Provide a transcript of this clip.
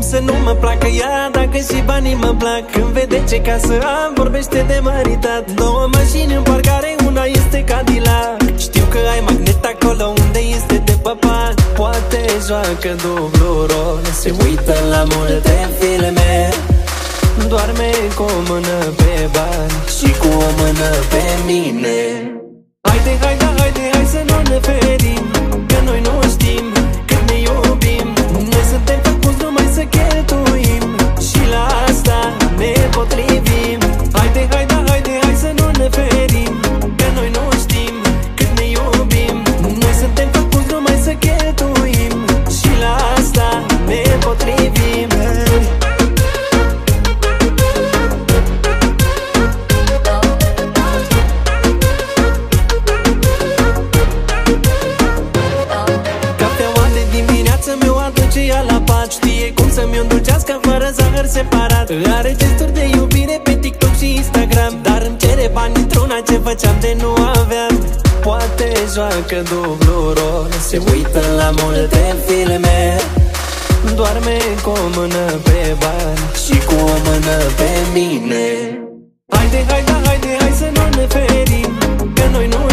să nu mă placă ea, dacă și banii mă plac. Când vede ce casă am, vorbește de măritat. Două mașini în parcare, una este Cadillac. Știu că ai magnet acolo unde este de păpat. Poate joacă dublu rol, se uită la multe filme, doarme cu o mână pe bani și cu o mână pe mine. Haide, haide, haide, hai să nu ne ferim, că noi nu știm cât ne iubim. Noi suntem făcuți numai să cheltuim și la asta ne potrivim. Haide, haide, haide, hai să nu ne ferim, că noi nu știm cât ne iubim. Noi suntem făcuți numai să cheltuim și la asta ne potrivim. Ea la pat, știe cum să-mi îndulcească fără zahăr separat. Are gesturi de iubire pe TikTok și Instagram, dar îmi cere bani într-una ce făceam de nu aveam. Poate joacă dublu rol, se uită la multe filme, doarme cu o mână pe bani și cu o mână pe mine. Haide, haide, haide, hai să nu ne ferim, că noi nu